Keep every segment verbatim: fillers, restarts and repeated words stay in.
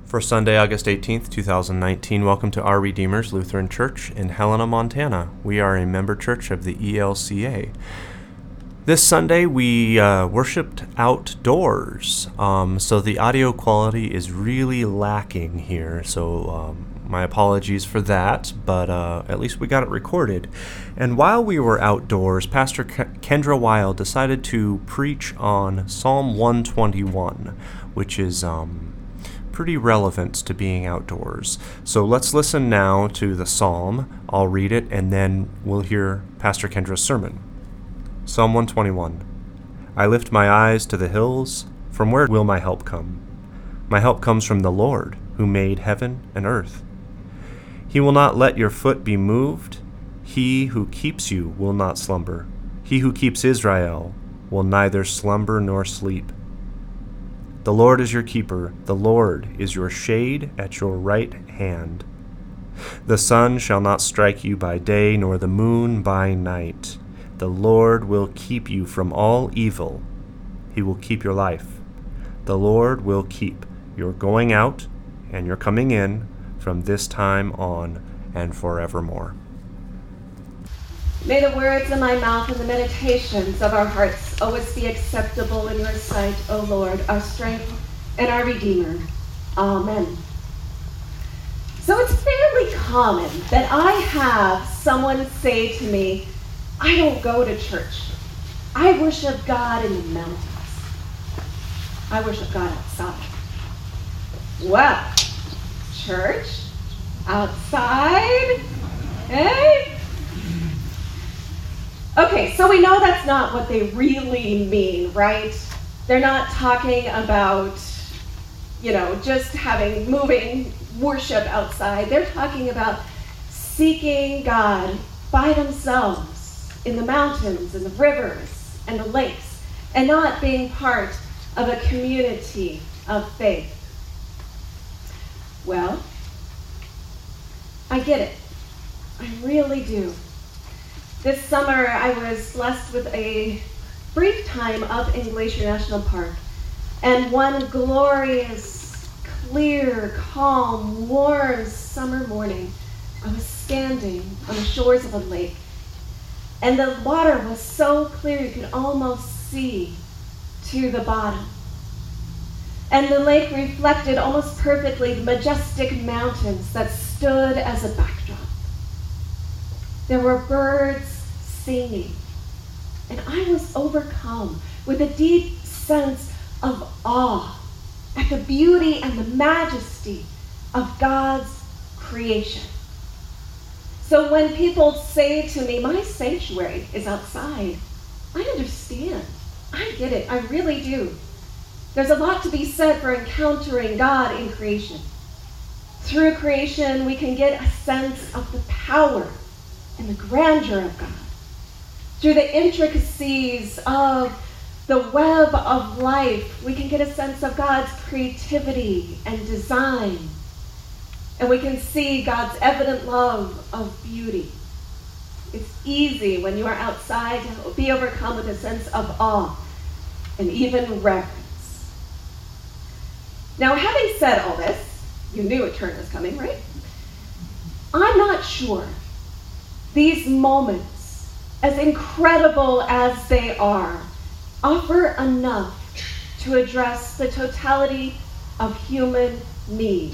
For Sunday, August eighteenth, twenty nineteen, welcome to Our Redeemer's Lutheran Church in Helena, Montana. We are a member church of the E L C A. This Sunday, we uh, worshiped outdoors, um, so the audio quality is really lacking here, so um, my apologies for that, but uh, at least we got it recorded. And while we were outdoors, Pastor K- Kendra Weil decided to preach on Psalm one twenty-one, which is um, pretty relevant to being outdoors. So let's listen now to the psalm. I'll read it, and then we'll hear Pastor Kendra's sermon. Psalm one twenty-one. I lift my eyes to the hills. From where will my help come? My help comes from the Lord, who made heaven and earth. He will not let your foot be moved. He who keeps you will not slumber. He who keeps Israel will neither slumber nor sleep. The Lord is your keeper. The Lord is your shade at your right hand. The sun shall not strike you by day, nor the moon by night. The Lord will keep you from all evil. He will keep your life. The Lord will keep your going out and your coming in from this time on and forevermore. May the words of my mouth and the meditations of our hearts always be acceptable in your sight, O Lord, our strength and our Redeemer. Amen. So it's fairly common that I have someone say to me, I don't go to church. I worship God in the mountains. I worship God outside. Well, church? Outside? Hey? Okay, so we know that's not what they really mean, right? They're not talking about, you know, just having moving worship outside. They're talking about seeking God by themselves in the mountains and the rivers and the lakes, and not being part of a community of faith. Well, I get it. I really do. This summer, I was blessed with a brief time up in Glacier National Park, and one glorious, clear, calm, warm summer morning, I was standing on the shores of a lake, and the water was so clear you could almost see to the bottom. And the lake reflected almost perfectly the majestic mountains that stood as a backdrop. There were birds singing, and I was overcome with a deep sense of awe at the beauty and the majesty of God's creation. So when people say to me, my sanctuary is outside, I understand. I get it. I really do. There's a lot to be said for encountering God in creation. Through creation, we can get a sense of the power and the grandeur of God. Through the intricacies of the web of life, we can get a sense of God's creativity and design. And we can see God's evident love of beauty. It's easy when you are outside to be overcome with a sense of awe and even reverence. Now, having said all this, you knew a turn was coming, right? I'm not sure these moments, as incredible as they are, offer enough to address the totality of human need.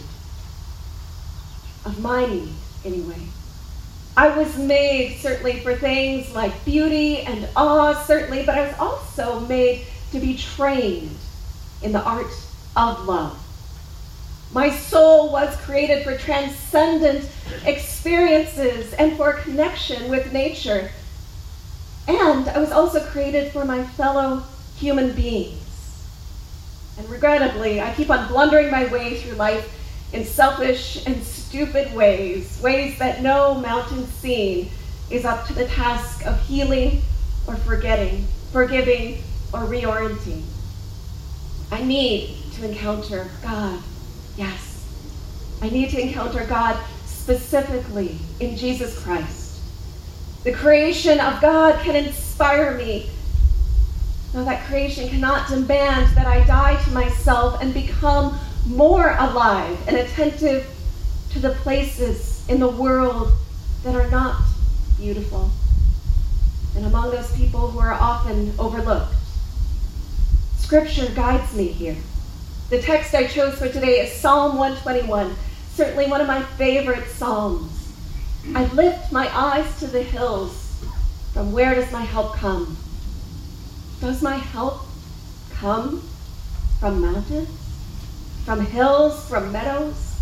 Of my need, anyway. I was made, certainly, for things like beauty and awe, certainly, but I was also made to be trained in the art of love. My soul was created for transcendent experiences and for connection with nature. And I was also created for my fellow human beings. And regrettably, I keep on blundering my way through life in selfish and stupid ways, ways that no mountain scene is up to the task of healing or forgetting, forgiving or reorienting. I need to encounter God. Yes, I need to encounter God specifically in Jesus Christ. The creation of God can inspire me. Now that creation cannot demand that I die to myself and become more alive and attentive to the places in the world that are not beautiful, and among those people who are often overlooked. Scripture guides me here. The text I chose for today is Psalm one twenty-one, certainly one of my favorite psalms. I lift my eyes to the hills. From where does my help come? Does my help come from mountains? From hills? From meadows?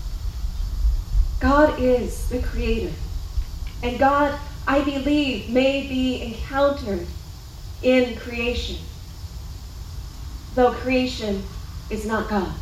God is the creator. And God, I believe, may be encountered in creation, though creation is not God.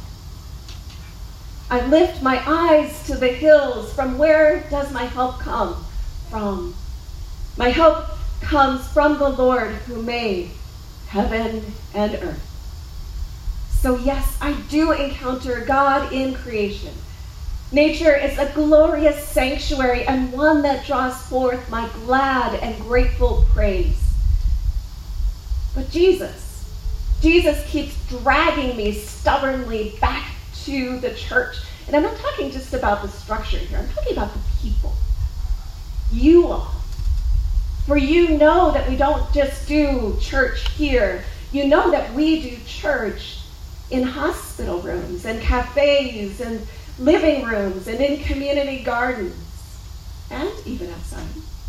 I lift my eyes to the hills. From where does my help come from? My help comes from the Lord who made heaven and earth. So yes, I do encounter God in creation. Nature is a glorious sanctuary and one that draws forth my glad and grateful praise. But Jesus, Jesus keeps dragging me stubbornly back to the church. And I'm not talking just about the structure here. I'm talking about the people. You all. For you know that we don't just do church here. You know that we do church in hospital rooms and cafes and living rooms and in community gardens and even outside.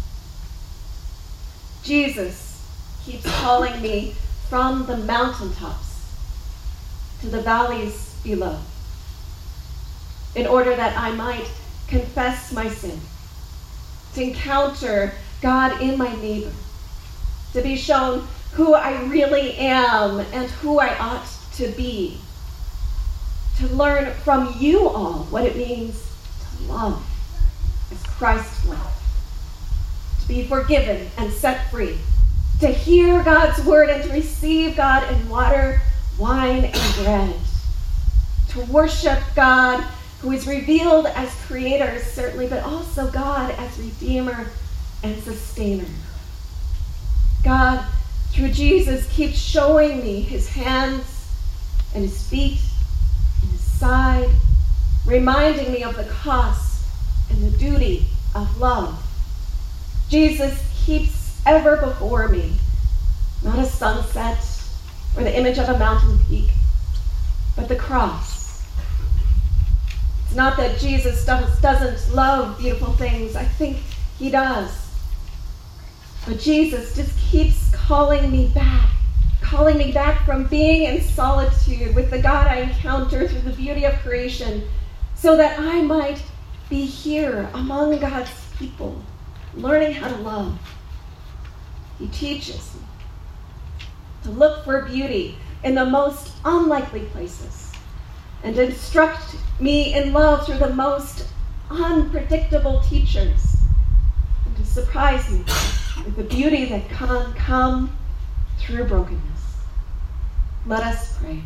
Jesus keeps calling me from the mountaintops to the valleys below in order that I might confess my sin, to encounter God in my neighbor, to be shown who I really am and who I ought to be, to learn from you all what it means to love as Christ loved, to be forgiven and set free, to hear God's word and to receive God in water, wine, and bread, to worship God who is revealed as creator, certainly, but also God as redeemer and sustainer. God, through Jesus, keeps showing me his hands and his feet and his side, reminding me of the cost and the duty of love. Jesus keeps ever before me, not a sunset or the image of a mountain peak, but the cross. It's not that Jesus doesn't love beautiful things. I think he does. But Jesus just keeps calling me back, calling me back from being in solitude with the God I encounter through the beauty of creation, so that I might be here among God's people, learning how to love. He teaches me to look for beauty in the most unlikely places and to instruct me in love through the most unpredictable teachers, and to surprise me with the beauty that can come through brokenness. Let us pray.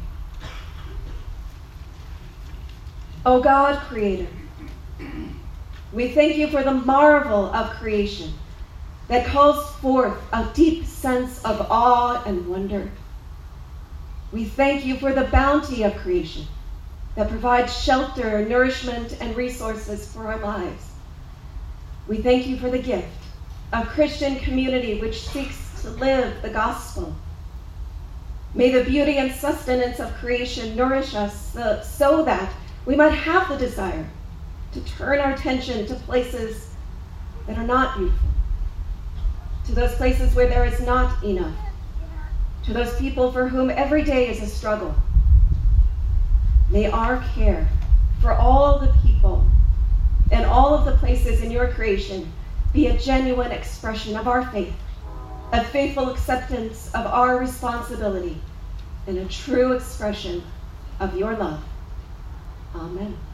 O God, Creator, we thank you for the marvel of creation that calls forth a deep sense of awe and wonder. We thank you for the bounty of creation that provides shelter, nourishment, and resources for our lives. We thank you for the gift of Christian community which seeks to live the gospel. May the beauty and sustenance of creation nourish us uh, so that we might have the desire to turn our attention to places that are not beautiful, to those places where there is not enough, to those people for whom every day is a struggle. May our care for all the people and all of the places in your creation be a genuine expression of our faith, a faithful acceptance of our responsibility, and a true expression of your love. Amen.